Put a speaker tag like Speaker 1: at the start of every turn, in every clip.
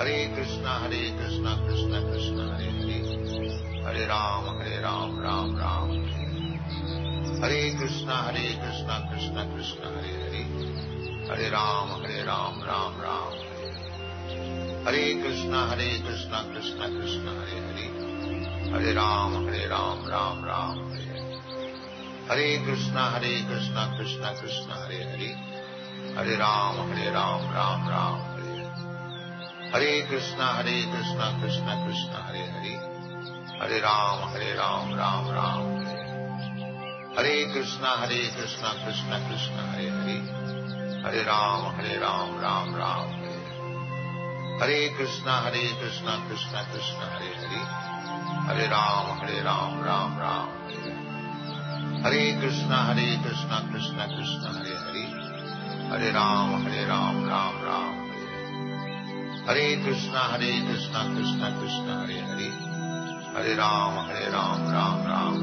Speaker 1: Krishna Krishna Krishna Hare Hare, Hare Ram Ram Ram Hare Krishna Krishna Krishna Hare Hare, Hare Ram Ram Ram Hare Krishna Krishna Krishna Hare Hare, Hare Ram Ram Ram Hare Krishna Krishna Krishna Hare Hare, Hare Ram Ram Ram Hare Krishna Krishna Krishna Hare Hare, Hare Ram Ram Ram Hare Krishna Krishna Krishna Hare Hare, Hare Ram Ram Ram Hare Krishna Krishna Krishna Hare Hare, Hare Ram Ram Ram Hare Krishna Krishna Krishna Hare Hare, Hare Ram Ram Ram Hare Krishna Krishna Krishna Hare Hare, Hare Ram Ram Ram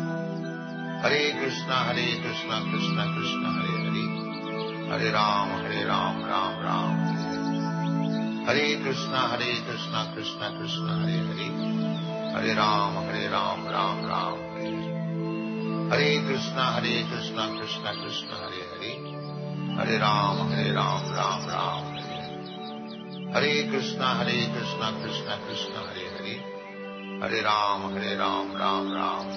Speaker 1: Hare Krishna Krishna Krishna Hare Hare, Hare Ram Ram Ram Hare Krishna Krishna Krishna Hare Hare, Hare Ram Ram Ram Hare Krishna Krishna Krishna Hare Hare, Hare Ram Ram Ram Hare Krishna Krishna Krishna Hare Hare, Hare Ram Ram Ram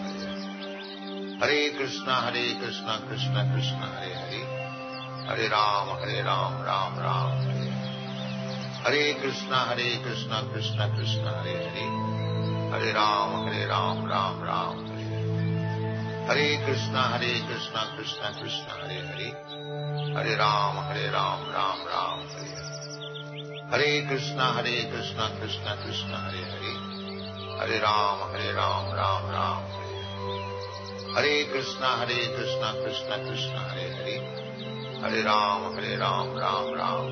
Speaker 1: Hare Krishna Krishna Krishna Hare Hare, Hare Ram Ram Ram Hare Krishna Krishna Krishna Hare Hare, Hare Ram Ram Ram Hare Krishna Krishna Krishna Hare Hare, Hare Ram Ram Ram Hare Krishna Krishna Krishna Hare Hare, Hare Ram Ram Ram Hare Krishna Krishna Krishna Hare Hare, Hare Ram Ram Ram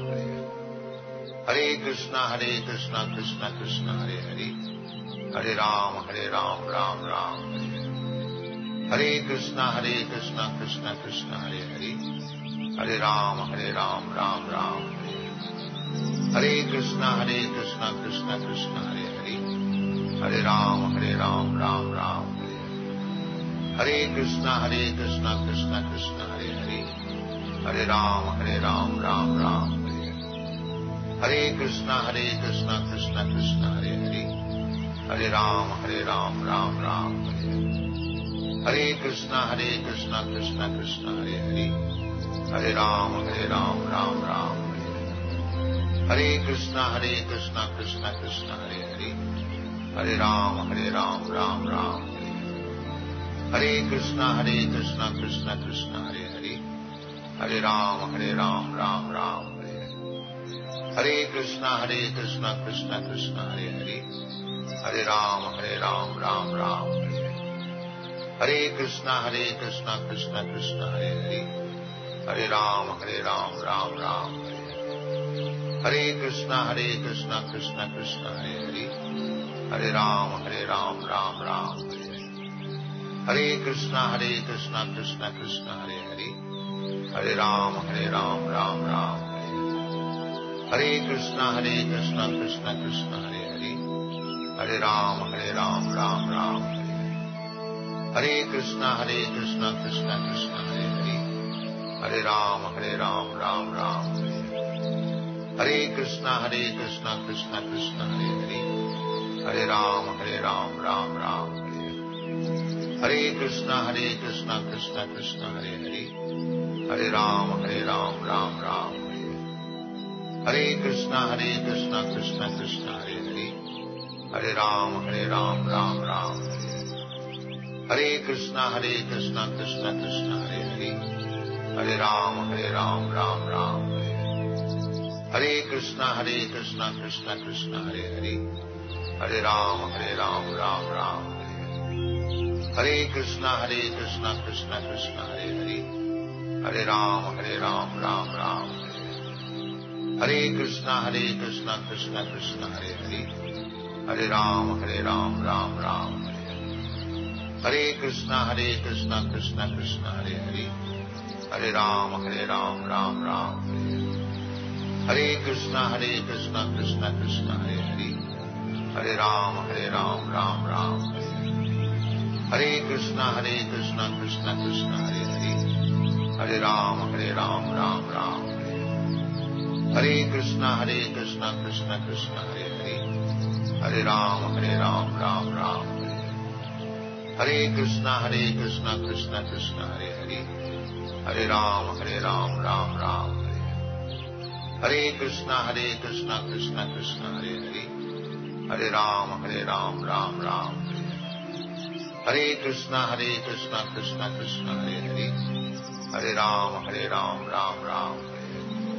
Speaker 1: Hare Krishna Krishna Krishna Hare Hare, Hare Ram Ram Ram Hare Krishna Krishna Krishna Hare Hare, Hare Ram Ram Ram Hare Krishna Krishna Krishna Hare Hare, Hare Ram Ram Ram Hare Krishna Krishna Krishna Hare Hare, Hare Ram Ram Ram Hare Krishna Krishna Krishna Hare Hare, Hare Ram Ram Ram Hare Krishna Krishna Krishna Hare Hare, Hare Ram Ram Ram Hare Krishna Krishna Krishna Hare Hare, Hare Ram Ram Ram Hare Krishna Krishna Krishna Hare Hare, Hare Ram Ram Ram Hare Krishna Krishna Krishna Hare Hare, Hare Ram Ram Ram Hare Krishna Krishna Krishna Hare Hare, Hare Ram Ram Ram Hare Krishna Krishna Krishna Hare Hare, Hare Ram Ram Ram Hare Krishna Krishna Krishna Hare Hare, Hare Ram Ram Ram Hare Krishna Krishna Krishna Hare Hare, Hare Ram Ram Ram Hare Krishna Krishna Krishna Hare Hare, Hare Ram Ram Ram Hare Krishna Krishna Krishna Hare Hare, Hare Ram Ram Ram Hare Krishna Krishna Krishna Hare Hare, Hare Ram Ram Ram Hare Krishna Krishna Krishna Hare Hare, Hare Ram Ram Ram Hare Krishna Krishna Krishna Hare Hare, Hare Ram Ram Ram Hare Krishna Krishna Krishna Hare Hare, Hare Ram Ram Ram Hare Krishna Krishna Krishna Hare Hare, Hare Ram Ram Ram Hare Krishna Krishna Krishna Hare Hare, Hare Ram Ram Ram Hare Krishna Krishna Krishna Hare Hare, Hare Ram Ram Ram Hare Krishna Krishna Krishna Hare Hare, Hare Ram Ram Ram Hare Hare, Hare Krishna Krishna Krishna Hare Hare, Hare Ram Ram Ram Hare Hare Krishna Krishna Krishna Hare Hare, Hare Ram Ram Ram Hare Hare Krishna Krishna Krishna Hare Hare, Hare Ram Ram Ram Hare Hare Krishna Krishna Krishna Hare Hare, Hare Ram Ram Ram Hare Hare Krishna Krishna Krishna Hare Hare, Hare Ram Ram Ram Hare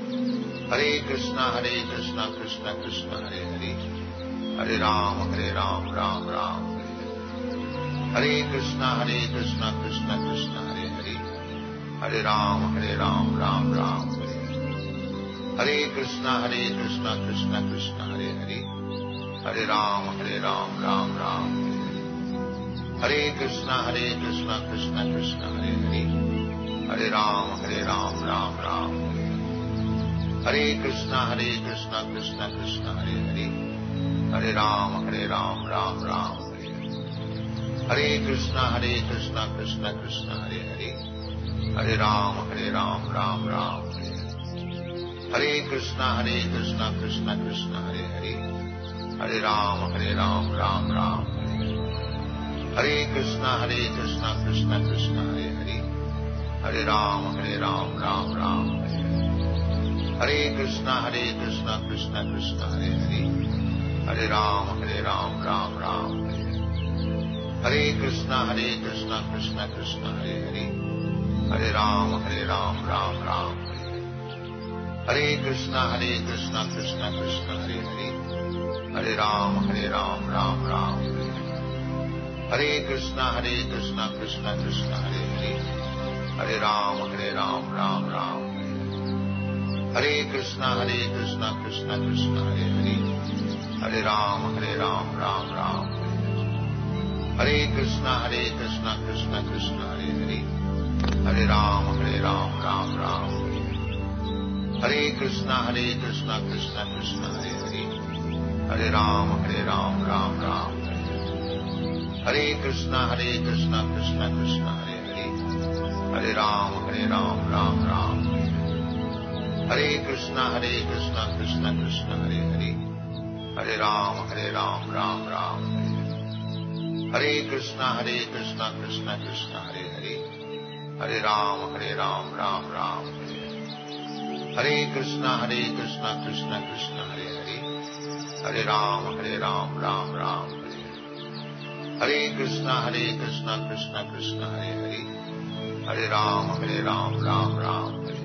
Speaker 1: Hare Krishna Krishna Krishna Hare Hare, Hare Ram Ram Ram Hare Hare Krishna Krishna Krishna Hare Hare, Hare Ram Ram Ram Hare Hare Krishna Krishna Krishna Hare Hare, Hare Ram Ram Ram Hare Hare Krishna Krishna Krishna Hare Hare, Hare Ram Ram Ram Hare Hare Krishna Krishna Krishna Hare Hare, Hare Ram Ram Ram Hare Hare Krishna Krishna Krishna Hare Hare, Hare Ram Ram Ram Hare Hare Krishna Krishna Krishna Hare Hare, Hare Ram Ram Ram Hare Hare Krishna Krishna Krishna Hare Hare, Hare Ram Ram Ram Hare Hare Krishna Krishna Krishna Hare Hare, Hare Ram Ram Ram Hare Hare Krishna Krishna Krishna Hare Hare, Hare Ram Ram Ram Hare Hare Krishna Krishna Krishna Hare Hare, Hare Ram Ram Ram Hare Hare Krishna Krishna Krishna Hare Hare, Hare Ram Ram Ram Hare Hare Krishna Krishna Krishna Hare Hare, Hare Ram Ram Ram Hare Hare Krishna Krishna Krishna Hare Hare, Hare Ram Ram Ram Hare Hare Krishna Krishna Krishna Hare Hare, Hare Ram Ram Ram Hare Hare Krishna Krishna Krishna Hare Hare, Hare Ram Ram Ram Hare Hare Krishna Krishna Krishna Hare Hare, Hare Ram Ram Ram Hare Hare Krishna Krishna Krishna Hare Hare, Hare Ram Ram Ram Hare Hare Krishna Krishna Krishna Hare Hare, Hare Ram Ram Ram Hare Hare Krishna Krishna Krishna Hare Hare, Hare Ram Ram Ram Hare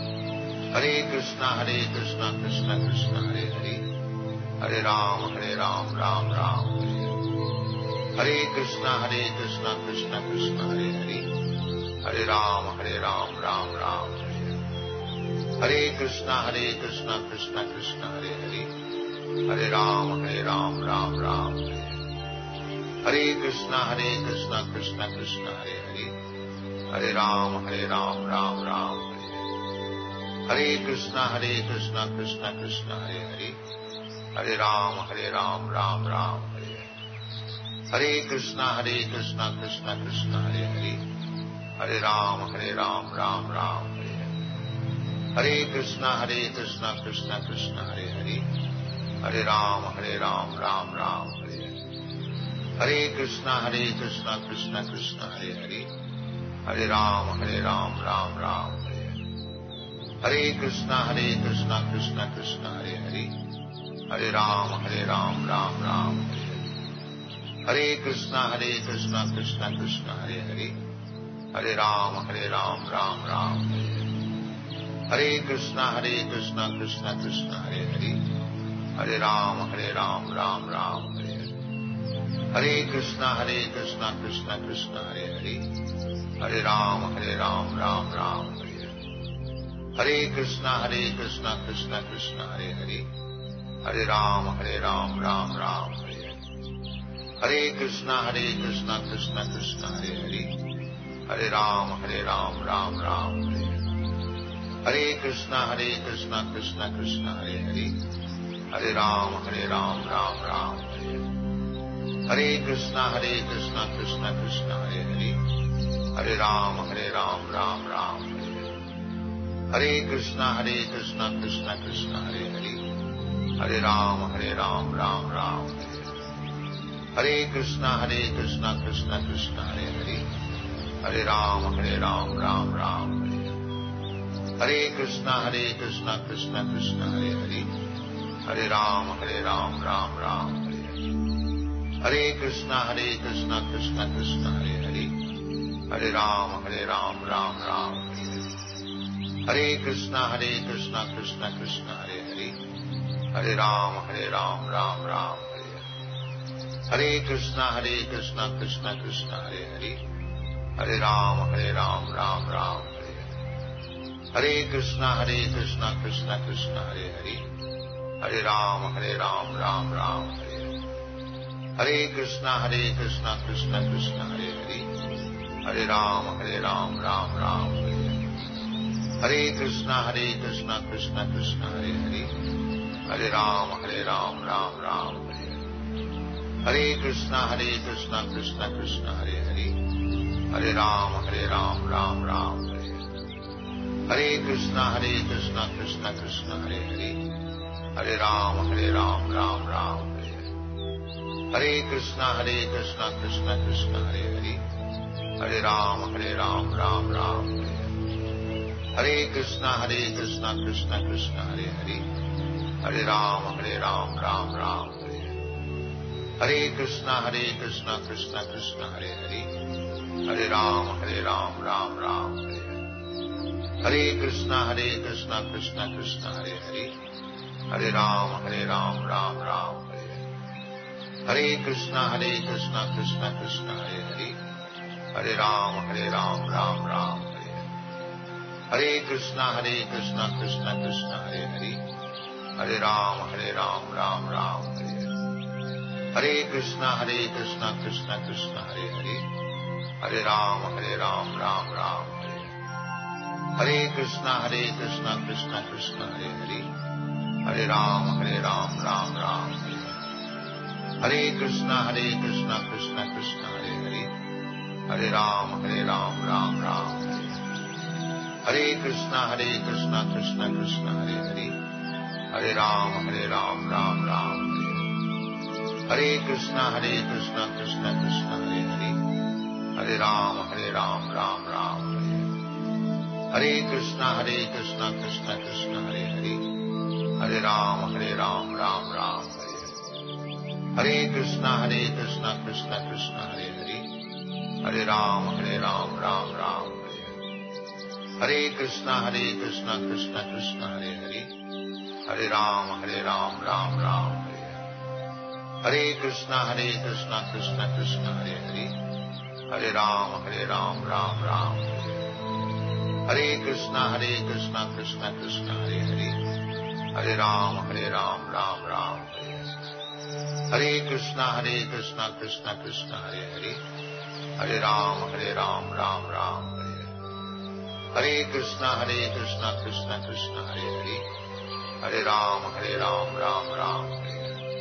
Speaker 1: Hare Krishna Krishna Krishna Hare Hare, Hare Ram Ram Ram Hare Hare Krishna Krishna Krishna Hare Hare, Hare Ram Ram Ram Hare Hare Krishna Krishna Krishna Hare Hare, Hare Ram Ram Ram Hare Hare Krishna Krishna Krishna Hare Hare, Hare Ram Ram Ram Hare Hare Krishna Krishna Krishna Hare Hare, Hare Ram Ram Ram Hare Hare Krishna Krishna Krishna Hare Hare, Hare Ram Ram Ram Hare Hare Krishna Krishna Krishna Hare Hare, Hare Ram Ram Ram Hare Hare Krishna Krishna Krishna Hare Hare, Hare Ram Ram Ram Hare Hare Krishna Krishna Krishna Hare Hare, Hare Ram Ram Ram Hare Hare Krishna Krishna Krishna Hare Hare, Hare Ram Ram Ram Hare Hare Krishna Krishna Krishna Hare Hare, Hare Ram Ram Ram Hare Hare Krishna Krishna Krishna Hare Hare, Hare Ram Ram Ram Hare Hare Krishna Krishna Krishna Hare Hare, Hare Ram Ram Ram Hare Hare Krishna Krishna Krishna Hare Hare, Hare Ram Ram Ram Hare Hare Krishna Krishna Krishna Hare Hare, Hare Ram Ram Ram Hare. Hare Krishna Krishna Krishna Hare Hare, Hare Ram Ram Ram Hare. Hare Krishna Krishna Krishna Hare Hare, Hare Ram Ram Hare. Hare Krishna Krishna Krishna Hare Hare, Hare Ram Ram Hare. Hare Krishna Krishna Krishna Hare Hare, Hare Ram Ram Hare. Hare Krishna Krishna Krishna Hare Hare, Hare Ram Ram Hare. Hare Krishna Krishna Krishna Hare Hare, Hare Ram Ram Hare. Hare Krishna Krishna Krishna Hare Hare, Hare Ram Ram Hare. Hare Krishna Krishna Krishna Hare Hare, Hare Ram Ram Hare. Hare Krishna Krishna Krishna Hare Hare, Hare Ram Ram Hare. Hare Krishna Krishna Krishna Hare Hare, Hare Ram Ram Hare. Hare Krishna Krishna Krishna Hare Hare, Hare Ram Ram Hare. Hare Krishna Krishna Krishna Hare Hare, Hare Ram Ram Hare. Hare Krishna Krishna Krishna Hare Hare, Hare Ram Ram Hare. Hare Krishna Krishna Krishna Hare Hare, Hare Ram Ram Hare. Hare Krishna Krishna Krishna Hare Hare, Hare Ram Ram Hare. Hare Krishna Krishna Krishna Hare Hare, Hare Ram Ram Hare. Hare Krishna Krishna Krishna Hare Hare, Hare Ram Ram Hare. Hare Krishna Krishna Krishna Hare Hare, Hare Ram Ram Hare. Hare Krishna Krishna Krishna Hare Hare, Hare Ram Ram Hare. Hare Krishna Krishna Krishna Hare Hare, Hare Ram Ram Hare. Hare Krishna Krishna Krishna Hare Hare, Hare Ram Ram Hare. Hare Krishna Krishna Krishna Hare Hare, Hare Ram Ram Hare. Hare Krishna Krishna Krishna Hare Hare, Hare Ram Ram Hare. Hare Krishna Krishna Krishna Hare Hare, Hare Ram Ram Hare. Hare Krishna Krishna Krishna Hare Hare, Hare Ram Ram Hare. Hare Krishna Krishna Krishna Hare Hare, Hare Ram Ram Hare. Hare Krishna Krishna Krishna Hare Hare, Hare Ram Ram Hare. Hare Krishna Krishna Krishna Hare Hare, Hare Ram Ram Hare. Hare Krishna Krishna Krishna Hare Hare, Hare Ram Ram Hare. Hare Krishna Krishna Krishna Hare Hare, Hare Ram Ram Hare.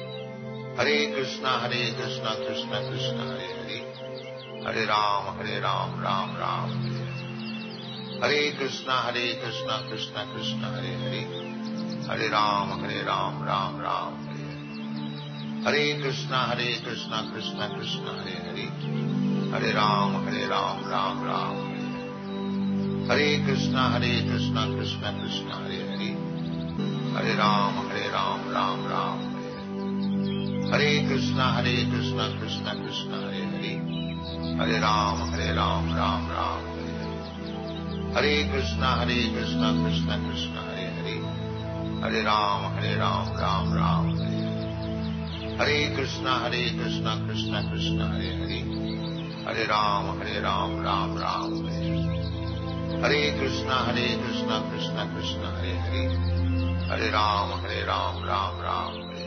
Speaker 1: Hare Krishna Krishna Krishna Hare Hare, Hare Ram Ram Hare. Hare Krishna Krishna Krishna Hare Hare, Hare Ram Ram Hare. Hare Krishna Krishna Krishna Hare Hare, Hare Ram Ram Hare. Hare Krishna Krishna Krishna Hare Hare, Hare Ram Ram Hare. Hare Krishna Krishna Krishna Hare Hare, Hare Ram Ram Hare. Hare Krishna Krishna Krishna Hare Hare, Hare Ram Ram Hare. Hare Krishna Krishna Krishna Hare Hare, Hare Ram Ram Hare. Hare Krishna Krishna Krishna Hare Hare, Hare Ram Ram Hare.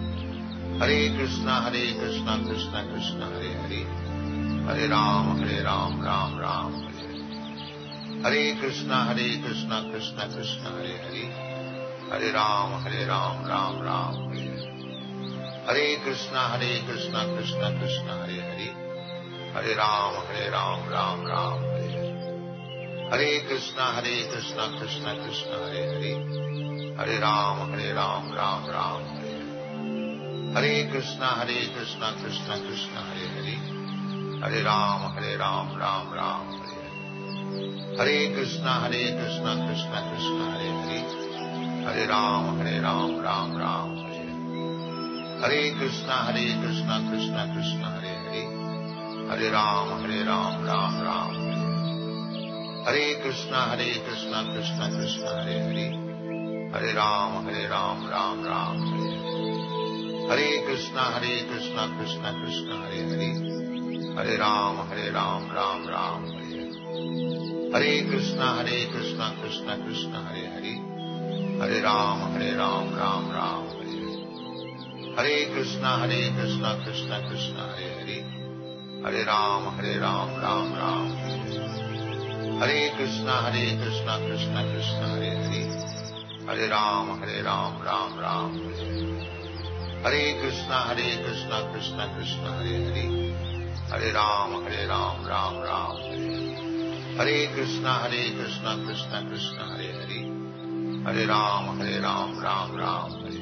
Speaker 1: Hare Krishna Krishna Krishna Hare Hare, Hare Ram Ram Hare. Hare Krishna Krishna Krishna Hare Hare, Hare Ram Ram Ram Hare Hare Krishna Krishna Krishna Hare Hare, Hare Ram Ram Ram Hare Hare Krishna Krishna Krishna Hare Hare, Hare Ram Ram Ram Hare Hare Krishna Krishna Krishna Hare Hare, Hare Ram Ram Ram Hare Hare Krishna Krishna Krishna Hare Hare, Hare Ram Ram Ram Hare Hare Krishna Krishna Krishna Hare Hare, Hare Ram Ram Ram Hare Hare Krishna Krishna Krishna Hare Hare, Hare Ram Ram Ram Hare Hare Krishna Krishna Krishna Hare Hare, Hare Ram Ram Ram Hare Hare Krishna Krishna Krishna Hare Hare, Hare Ram Ram Ram Hare Hare Krishna Krishna Krishna Hare Hare, Hare Ram Ram Ram Hare Krishna Krishna Krishna Hare Hare, Hare Ram Ram Ram Hare Hare Krishna Krishna Krishna Hare Hare, Hare Ram Ram Ram Hare Hare Krishna Krishna Krishna Hare Hare, Hare Ram Ram Ram Hare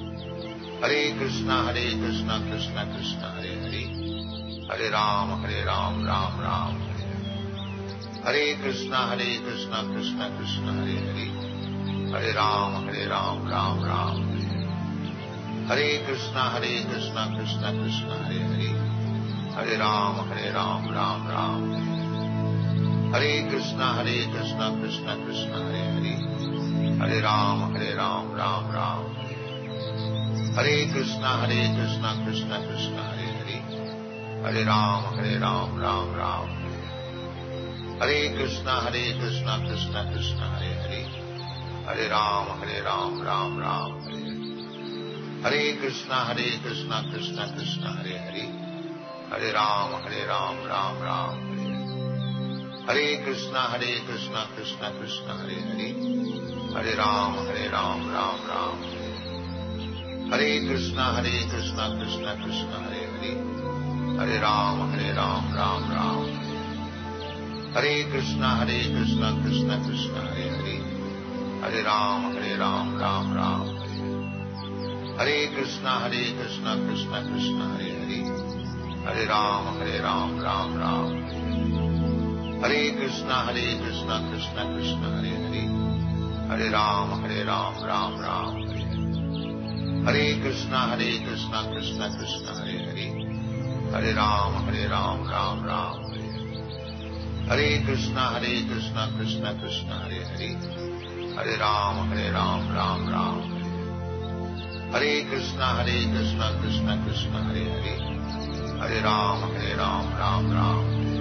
Speaker 1: Hare Krishna Krishna Krishna Hare Hare, Hare Ram Ram Ram Hare Hare Krishna Krishna Krishna Hare Hare, Hare Ram Ram Ram Hare Hare Krishna Krishna Krishna Hare Hare, Hare Ram Ram Ram Hare Hare Krishna Krishna Krishna Hare Hare, Hare Ram Ram Ram Hare Hare Krishna Krishna Krishna Hare Hare, Hare Ram Ram Ram Hare Hare Krishna Krishna Krishna Hare Hare, Hare Ram Ram Ram Hare Hare Krishna Krishna Krishna Hare Hare, Hare Ram Ram Ram Hare Hare Krishna Krishna Krishna Hare Hare, Hare Ram Ram Ram Hare Hare Krishna Krishna Krishna Hare Hare, Hare Ram Ram Ram Hare Hare Krishna Krishna Krishna Hare Hare, Hare Ram Ram Ram Hare Hare Krishna Krishna Krishna Hare Hare, Hare Ram Ram Ram Hare Hare Krishna Krishna Krishna Hare Hare, Hare Ram Ram Ram Hare Hare Krishna Krishna Krishna Hare Hare, Hare Ram Ram Ram Hare Hare Krishna Krishna Krishna Hare Hare, Hare Ram Ram Ram Hare Hare Krishna Krishna Krishna Hare Hare, Hare Ram Ram Ram Hare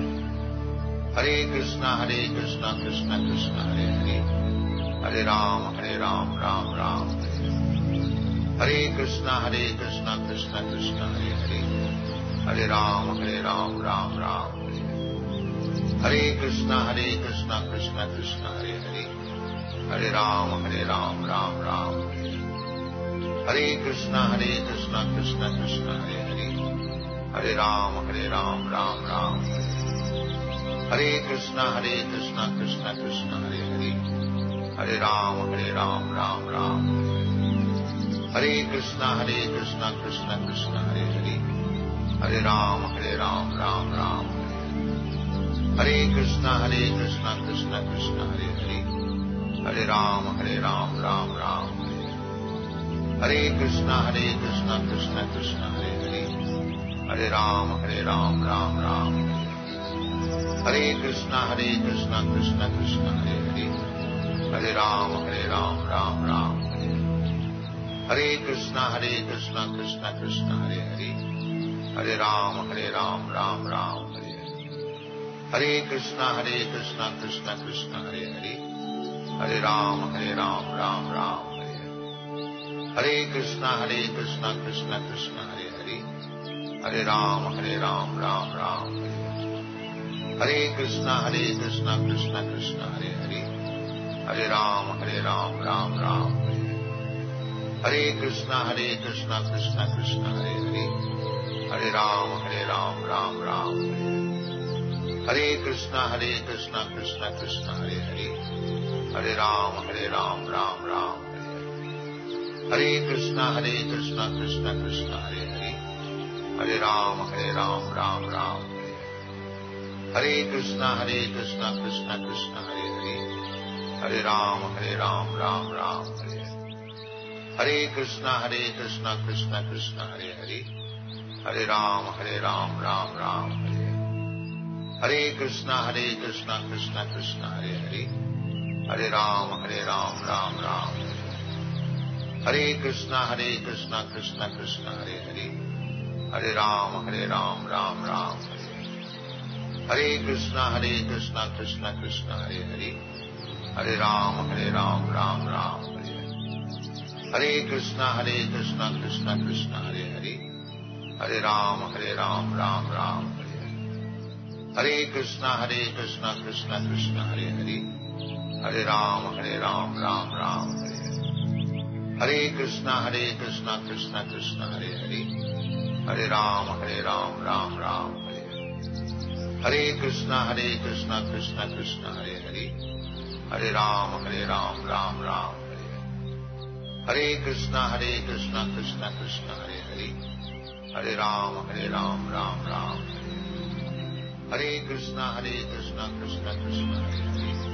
Speaker 1: Hare Krishna Krishna Krishna Hare Hare, Hare Ram Ram Ram Hare Hare Krishna Krishna Krishna Hare Hare, Hare Ram Ram Ram Hare Hare Krishna Krishna Krishna Hare Hare, Hare Ram Ram Ram Hare Hare Krishna Krishna Krishna Hare Hare, Hare Ram Ram Ram Hare Hare Krishna Krishna Krishna Hare Hare, Hare Ram Ram Ram Hare Hare Krishna Krishna Krishna Hare Hare, Hare Ram Ram Ram Hare Hare Krishna Krishna Krishna Hare Hare, Hare Ram Ram Ram Hare Hare Krishna Krishna Krishna Hare Hare, Hare Ram Ram Ram Hare Hare Krishna Krishna Krishna Hare Hare, Hare Ram Ram Ram Hare Hare Krishna Krishna Krishna Hare Hare, Hare Ram Ram Ram Hare Hare Krishna Krishna Krishna Hare Hare, Hare Ram Ram Ram Hare Hare Krishna Krishna Krishna Hare Hare, Hare Ram Ram Ram Hare Hare Krishna Krishna Krishna Hare Hare Ram Ram Ram Hare Krishna Krishna Krishna Hare Hare, Hare Ram Ram Ram Hare Krishna Krishna Krishna Hare Hare, Hare Ram Ram Ram Hare Krishna Krishna Krishna Hare Hare, Hare Ram Ram Ram Hare Krishna Krishna Krishna Hare Hare, Hare Ram Ram Ram Hare Krishna Krishna Krishna Hare Hare, Hare Ram Ram Ram Hare Krishna Krishna Krishna Hare Hare, Hare Ram Ram Ram Hare Krishna Krishna Krishna Hare Hare, Hare Ram Ram Ram Hare Krishna Krishna Krishna Hare Hare, Hare Ram Ram Ram Hare Krishna Krishna Krishna Hare Hare, Hare Ram Ram Ram Hare Krishna Krishna Krishna Hare Hare, Hare Ram Ram Ram Hare Krishna Krishna Krishna Hare Hare, Hare Ram Ram Ram Hare Krishna Krishna Krishna Hare Hare, Hare Ram Ram Ram Hare Krishna Krishna Krishna Hare Hare, Hare Ram Ram Ram Hare Krishna Krishna Krishna Hare Hare,